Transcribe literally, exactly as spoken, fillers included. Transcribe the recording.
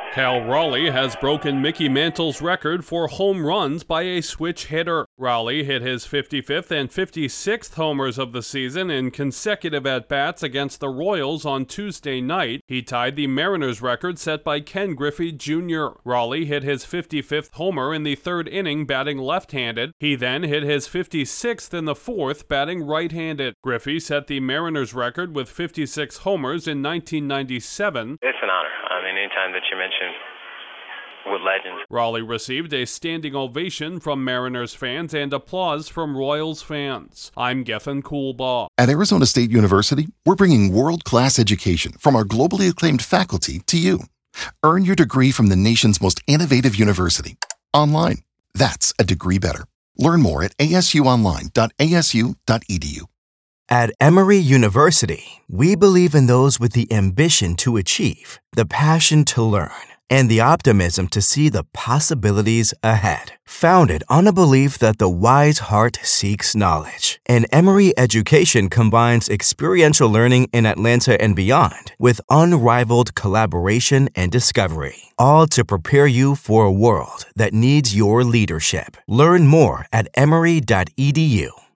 Cal Raleigh has broken Mickey Mantle's record for home runs by a switch hitter. Raleigh hit his fifty-fifth and fifty-sixth homers of the season in consecutive at-bats against the Royals on Tuesday night. He tied the Mariners record set by Ken Griffey Junior Raleigh hit his fifty-fifth homer in the third inning batting left-handed. He then hit his fifty-sixth in the fourth batting right-handed. Griffey set the Mariners record with fifty-six homers in nineteen ninety-seven. It's an honor. I mean, anytime that you mention with legends. Raleigh received a standing ovation from Mariners fans and applause from Royals fans. I'm Gethin Coolbaugh. At Arizona State University, we're bringing world-class education from our globally acclaimed faculty to you. Earn your degree from the nation's most innovative university. Online. That's a degree better. Learn more at a s u online dot a s u dot e d u. At Emory University, we believe in those with the ambition to achieve, the passion to learn, and the optimism to see the possibilities ahead. Founded on a belief that the wise heart seeks knowledge, and Emory education combines experiential learning in Atlanta and beyond with unrivaled collaboration and discovery, all to prepare you for a world that needs your leadership. Learn more at emory dot e d u.